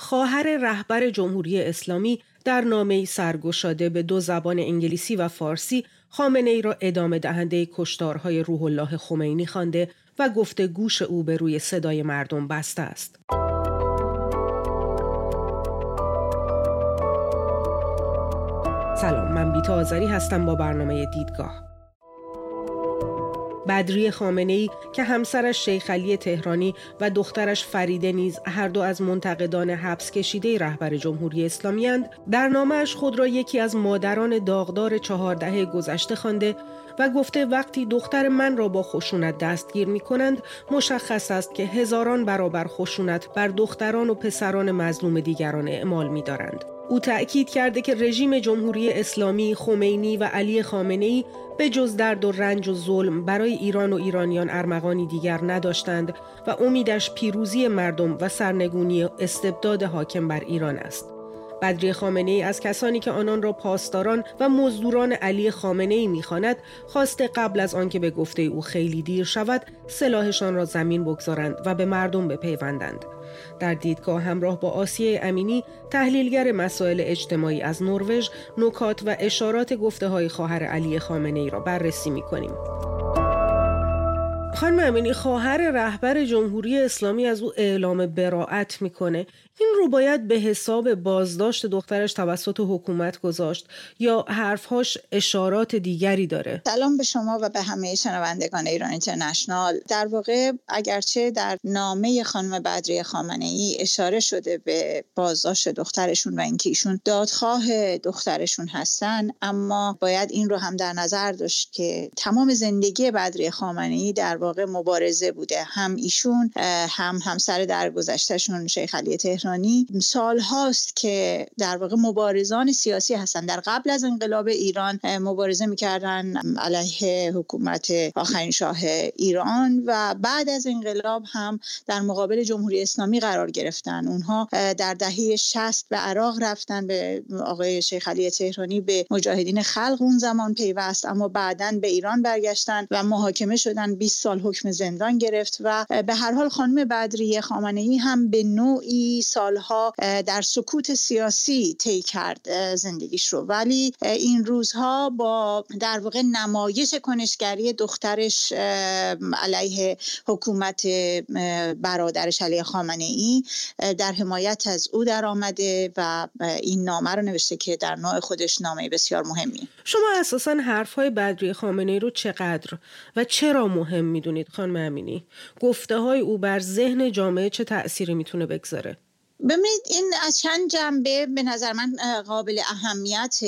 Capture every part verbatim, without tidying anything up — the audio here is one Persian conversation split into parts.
خواهر رهبر جمهوری اسلامی در نامه‌ای سرگشاده به دو زبان انگلیسی و فارسی خامنه‌ای را ادامه دهنده کشتارهای روح الله خمینی خوانده و گفته گوش او به روی صدای مردم بسته است. سلام، من بیتا آذری هستم با برنامه دیدگاه. بدری خامنه‌ای که همسرش شیخ علی تهرانی و دخترش فریده نیز هر دو از منتقدان حبس کشیده رهبر جمهوری اسلامی اند، در نامه‌اش خود را یکی از مادران داغدار چهار دهه گذشته خوانده و گفته وقتی دختر من را با خشونت دستگیر می‌کنند، مشخص است که هزاران برابر خشونت بر دختران و پسران مظلوم دیگران اعمال می‌دارند. او تأکید کرده که رژیم جمهوری اسلامی، خمینی و علی خامنه‌ای به جز درد و رنج و ظلم برای ایران و ایرانیان ارمغانی دیگر نداشتند و امیدش پیروزی مردم و سرنگونی استبداد حاکم بر ایران است. بدری خامنه‌ای از کسانی که آنان را پاسداران و مزدوران علی خامنه‌ای می‌خواند، خواسته قبل از آنکه به گفته او خیلی دیر شود، سلاحشان را زمین بگذارند و به مردم بپیوندند. در دیدگاه همراه با آسیه امینی، تحلیلگر مسائل اجتماعی از نروژ، نکات و اشارات گفته‌های خواهر علی خامنه‌ای را بررسی می‌کنیم. خانم امینی، خواهر رهبر جمهوری اسلامی از او اعلام براءت میکنه. این رو باید به حساب بازداشت دخترش توسط حکومت گذاشت یا حرفهاش اشارات دیگری داره؟ سلام به شما و به همه شنوندگان ایران اینترنشنال. در واقع اگرچه در نامه خانم بدری خامنه‌ای اشاره شده به بازداشت دخترشون و اینکه ایشون دادخواه دخترشون هستن، اما باید این رو هم در نظر داشت که تمام زندگی بدری خامنه‌ای در واقع مبارزه بوده. هم ایشون هم همسر درگذشته‌شون شیخ علی تهرانی سال هاست که در واقع مبارزان سیاسی هستن. در قبل از انقلاب ایران مبارزه می‌کردن علیه حکومت آخرین شاه ایران و بعد از انقلاب هم در مقابل جمهوری اسلامی قرار گرفتن. اونها در دهه شصت به عراق رفتن، به آقای شیخ علی تهرانی به مجاهدین خلق اون زمان پیوست، اما بعداً به ایران برگشتن و محاکمه شدن، بیست سال حکم زندان گرفت و به هر حال خانم بدری خامنه‌ای هم به نوعی سالها در سکوت سیاسی طی کرد زندگیش رو، ولی این روزها با در واقع نمایش کنشگری دخترش علیه حکومت برادرش علی خامنه‌ای در حمایت از او در آمده و این نامه رو نوشته که در نوع خودش نامه بسیار مهمیه. شما اساساً حرفهای بدری خامنه‌ای رو چقدر و چرا مهم میدونید خانم امینی؟ گفته های او بر ذهن جامعه چه تأثیری میتونه بگذاره؟ ببینید، این از چند جنبه به نظر من قابل اهمیت.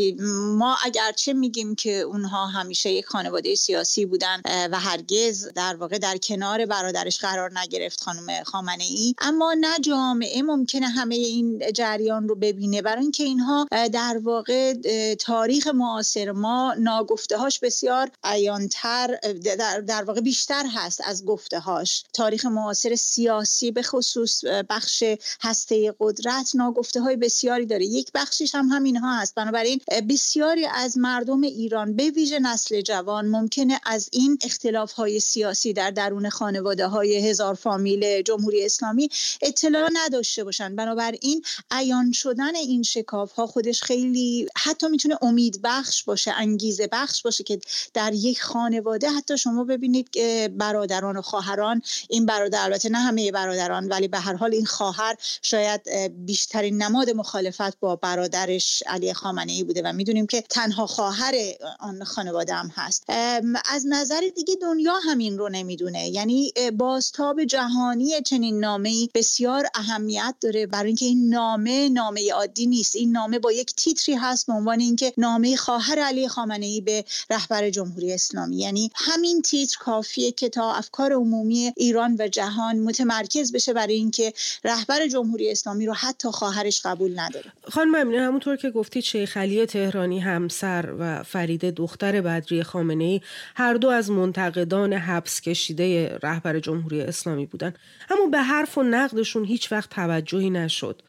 ما اگرچه میگیم که اونها همیشه یک خانواده سیاسی بودن و هرگز در واقع در کنار برادرش قرار نگرفت خانم خامنه‌ای، اما نه جامعه ممکنه همه این جریان رو ببینه، برای اینکه اینها در واقع تاریخ معاصر ما ناگفته‌هاش بسیار عیان‌تر، در, در واقع بیشتر هست از گفته‌هاش. تاریخ معاصر سیاسی به خصوص بخش هسته قدرت ناگفته های بسیاری داره، یک بخشش هم همینها هست. بنابراین بسیاری از مردم ایران به ویژه نسل جوان ممکنه از این اختلاف های سیاسی در درون خانواده های هزار فامیل جمهوری اسلامی اطلاع نداشته باشن. بنابراین عیان شدن این شکاف ها خودش خیلی حتی میتونه امید بخش باشه، انگیزه بخش باشه که در یک خانواده حتی شما ببینید که برادران و خواهران، این برادر البته نه همه برادران ولی به هر حال این خواهر شاید بیشترین نماد مخالفت با برادرش علی خامنه‌ای بوده و میدونیم که تنها خواهر آن خانواده هم هست. از نظر دیگه دنیا همین رو نمیدونه، یعنی بازتاب جهانی چنین نامه‌ای بسیار اهمیت داره، برای اینکه این نامه نامه عادی نیست. این نامه با یک تیتری هست به عنوان اینکه نامه خواهر علی خامنه‌ای به رهبر جمهوری اسلامی. یعنی همین تیتر کافیه که تا افکار عمومی ایران و جهان متمرکز بشه برای اینکه رهبر جمهوری اسلامی رو حتی خواهرش قبول نداره. خانم امینی، همونطور که گفتید شیخ علی تهرانی همسر و فریده دختر بدری خامنه‌ای هر دو از منتقدان حبس کشیده رهبر جمهوری اسلامی بودن، اما به حرف و نقدشون هیچ وقت توجهی نشد.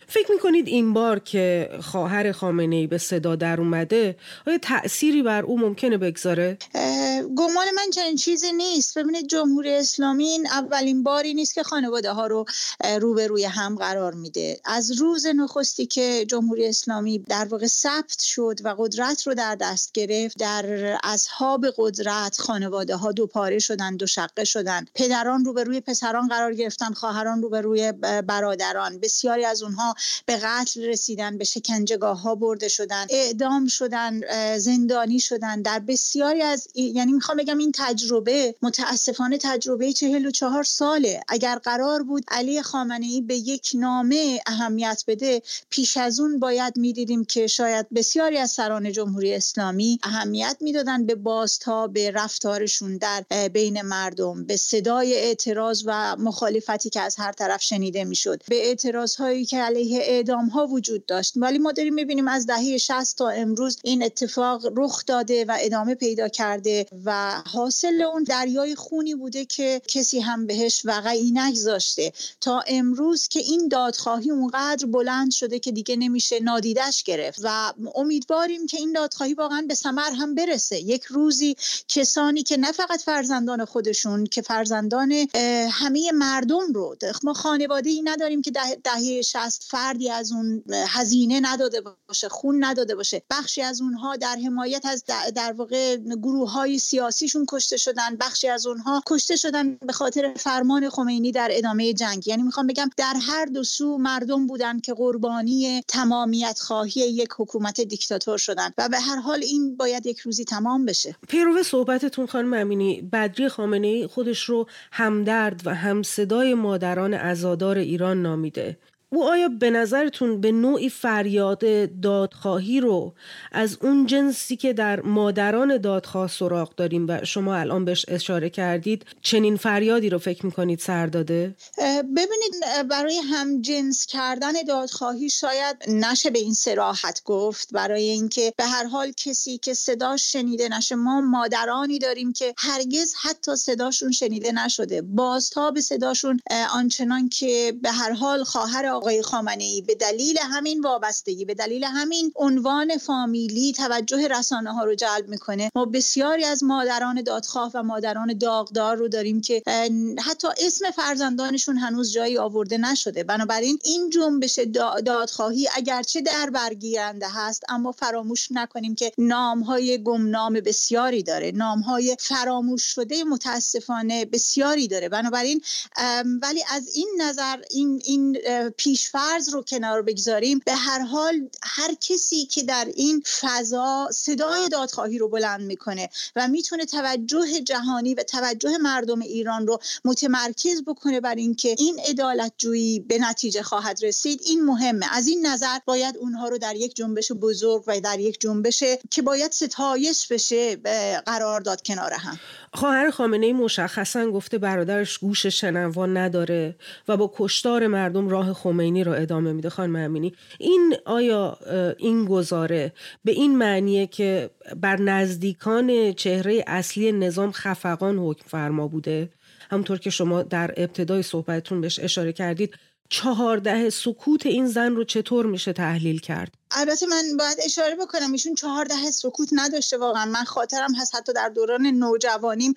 فکر میکنید این بار که خواهر خامنه‌ای به صدا در اومده آیا تأثیری بر او ممکنه بگذاره؟ گمان من چنین چیزی نیست. ببینید جمهوری اسلامی این اولین باری نیست که خانواده ها رو روبروی هم قرار میده. از روز نخستی که جمهوری اسلامی در واقع ثبت شد و قدرت رو در دست گرفت، در اصحاب قدرت خانواده ها دو پاره شدن، دو شقه شدن. پدران روبروی پسران قرار گرفتن، خواهران روبروی برادران. بسیاری از اونها به قتل رسیدن، به شکنجهگاه ها برده شدن، اعدام شدن، زندانی شدن. در بسیاری از یعنی میخوام بگم این تجربه متاسفانه تجربه چهل و چهار ساله. اگر قرار بود علی خامنه‌ای به یک نامه اهمیت بده، پیش از اون باید میدیدیم که شاید بسیاری از سران جمهوری اسلامی اهمیت میدادن به بازتاب به رفتارشون در بین مردم، به صدای اعتراض و مخالفتی که از هر طرف شنیده میشد، به اعتراض هایی که علیه اعدام ها وجود داشت. ولی ما داریم میبینیم از دهه شصت تا امروز این اتفاق رخ داده و ادامه پیدا کرده و حاصل اون دریای خونی بوده که کسی هم بهش وقعی نگذاشته تا امروز که این دادخواهی اونقدر بلند شده که دیگه نمیشه نادیدش گرفت و امیدواریم که این دادخواهی واقعا به ثمر هم برسه. یک روزی کسانی که نه فقط فرزندان خودشون که فرزندان همه مردم رو، ما خانواده‌ای نداریم که ده دهه شصت فردی از اون هزینه نداده باشه، خون نداده باشه. بخشی از اونها در حمایت از در واقع گروه‌های سیاسیشون کشته شدن، بخشی از اونها کشته شدن به خاطر فرمان خمینی در ادامه جنگ. یعنی میخوام بگم در هر دو سو مردم بودن که قربانی تمامیت خواهی یک حکومت دیکتاتور شدن و به هر حال این باید یک روزی تمام بشه. پیرو صحبتتون خانم امینی، بدری خامنه‌ای خودش رو همدرد و همصدای مادران عزادار ایران نامیده. او آیا به نظرتون به نوعی فریاد دادخواهی رو از اون جنسی که در مادران دادخواه سراغ داریم و شما الان بهش اشاره کردید، چنین فریادی رو فکر میکنید سر داده؟ ببینید، برای هم جنس کردن دادخواهی شاید نشه به این صراحت گفت، برای اینکه به هر حال کسی که صداش شنیده نشه، ما مادرانی داریم که هرگز حتی صداشون شنیده نشده، بازتاب صداشون آنچنان که به هر حال خواهر آقای خامنه‌ای به دلیل همین وابستگی، به دلیل همین عنوان فامیلی توجه رسانه ها رو جلب میکنه. ما بسیاری از مادران دادخواه و مادران داغدار رو داریم که حتی اسم فرزندانشون هنوز جایی آورده نشده. بنابراین این جنبش دادخواهی اگرچه در برگیرنده هست، اما فراموش نکنیم که نامهای گمنام بسیاری داره، نامهای فراموش شده متاسفانه بسیاری داره. بنابراین ولی از این نظر این این پیشفرض رو کنار بگذاریم، به هر حال هر کسی که در این فضا صدای دادخواهی رو بلند میکنه و میتونه توجه جهانی و توجه مردم ایران رو متمرکز بکنه بر اینکه این عدالت جویی به نتیجه خواهد رسید، این مهمه. از این نظر باید اونها رو در یک جنبش بزرگ و در یک جنبش که باید ستایش بشه قرار داد کنار هم. خواهر خامنه‌ای مشخصاً گفته برادرش گوش شنوا نداره و با کشتار مردم راه خمینی را ادامه میده. خانم امینی، این آیا این گزاره به این معنیه که بر نزدیکان چهره اصلی نظام خفقان حکم فرما بوده؟ همونطور که شما در ابتدای صحبتتون بهش اشاره کردید، چهارده سکوت این زن رو چطور میشه تحلیل کرد؟ البته من باید اشاره بکنم ایشون چهارده سکوت نداشته. واقعا من خاطرم هست حتی در دوران نوجوانیم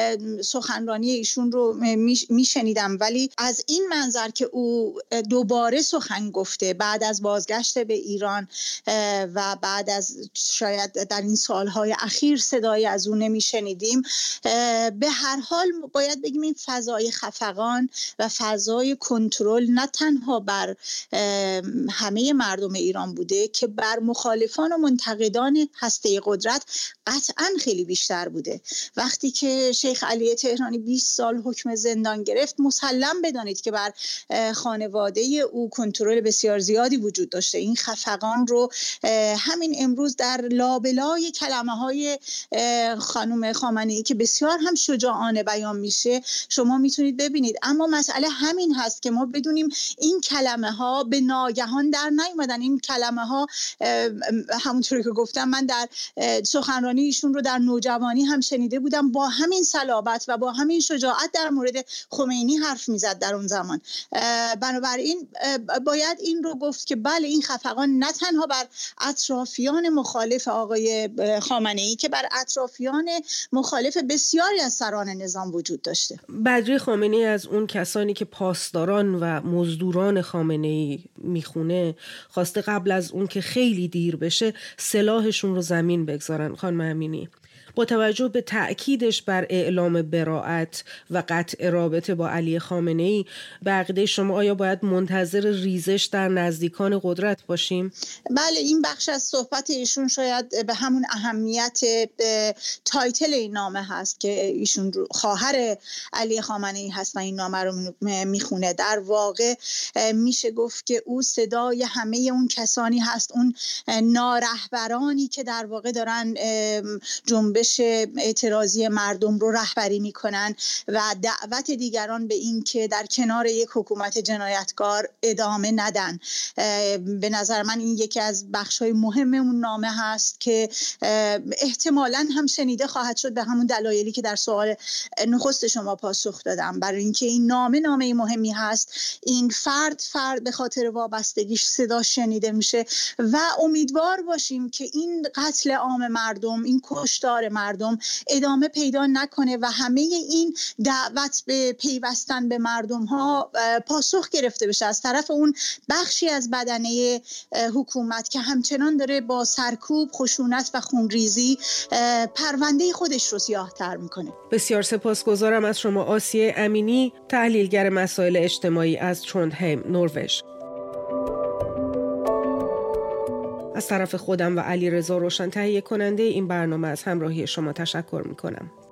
سخنرانی ایشون رو میشنیدم، ولی از این منظر که او دوباره سخن گفته بعد از بازگشت به ایران و بعد از شاید در این سالهای اخیر صدای از او نمیشنیدیم، به هر حال باید بگیم این فضای خفقان و فضای کنترل نه تنها بر همه مردم ایران بوده که بر مخالفان و منتقدان هسته قدرت قطعاً خیلی بیشتر بوده. وقتی که شیخ علی تهرانی بیست سال حکم زندان گرفت، مسلم بدانید که بر خانواده او کنترل بسیار زیادی وجود داشته. این خفقان رو همین امروز در لابلای کلمه های خانم خامنه‌ای که بسیار هم شجاعانه بیان میشه شما میتونید ببینید. اما مسئله همین هست که ما بدونیم این کلمه ها به ناگهان در نیومدن. این کلمه ها اینها همونطوری که گفتم من در سخنرانی ایشون رو در نوجوانی هم شنیده بودم، با همین صلابت و با همین شجاعت در مورد خمینی حرف میزد در اون زمان. بنابراین باید این رو گفت که بله این خفقان نه تنها بر اطرافیان مخالف آقای خامنه‌ای که بر اطرافیان مخالف بسیاری از سران نظام وجود داشته. بدری خامنه‌ای از اون کسانی که پاسداران و مزدوران خامنه‌ای میخونه خواسته قبل از اون که خیلی دیر بشه سلاحشون رو زمین بگذارن. خانم امینی، با توجه به تأکیدش بر اعلام براءت و قطع رابطه با علی خامنه‌ای، به عقیده شما آیا باید منتظر ریزش در نزدیکان قدرت باشیم؟ بله، این بخش از صحبت ایشون شاید به همون اهمیت تایتل این نامه هست که ایشون خواهر علی خامنه‌ای هست و این نامه رو میخونه. در واقع میشه گفت که او صدای همه اون کسانی هست، اون نارهبرانی که در واقع دارن جنبش اعتراضی مردم رو رهبری میکنن و دعوت دیگران به این که در کنار یک حکومت جنایتکار ادامه ندن. به نظر من این یکی از بخش‌های مهم اون نامه هست که احتمالاً هم شنیده خواهد شد به همون دلایلی که در سوال نخست شما پاسخ دادم، برای اینکه این نامه نامه مهمی هست. این فرد فرد به خاطر وابستگیش صدا شنیده میشه و امیدوار باشیم که این قتل عام مردم، این کشتار مردم ادامه پیدا نکنه و همه این دعوت به پیوستن به مردم ها پاسخ گرفته بشه از طرف اون بخشی از بدنه حکومت که همچنان داره با سرکوب، خشونت و خونریزی پرونده خودش رو سیاه‌تر میکنه. بسیار سپاسگزارم از شما آسیه امینی، تحلیلگر مسائل اجتماعی از تروندهیم، نروژ. از طرف خودم و علیرضا روشن تهیه کننده این برنامه از همراهی شما تشکر میکنم.